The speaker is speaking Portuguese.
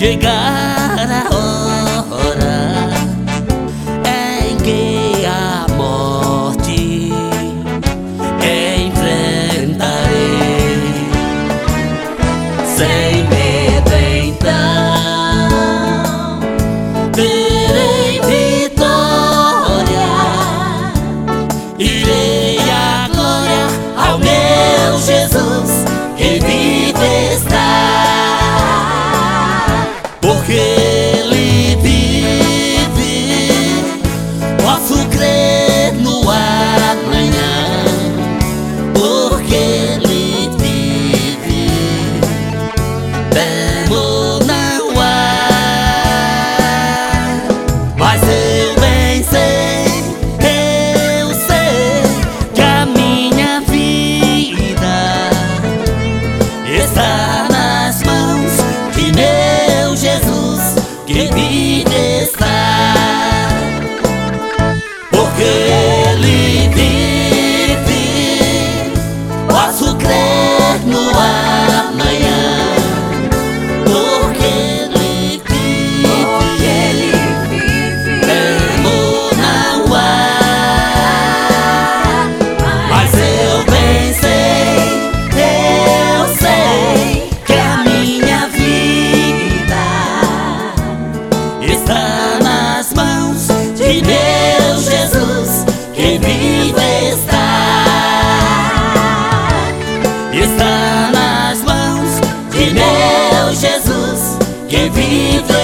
chegar a hora em que a morte enfrentarei sem medo. Então terei vitória, irei a glória ao meu Jesus que vive está. Porque Ele vive, posso crer no amanhã. Porque Ele vive, temo não há. Mas eu bem sei, eu sei que a minha vida está nas mãos de meu Jesus que vive está. Porque Ele vive, posso crer no amanhã. Porque Ele vive, temo não há. Mas eu bem sei, eu sei que a minha vida está nas mãos de meu Jesus que vive está. Está nas mãos de meu Jesus que vive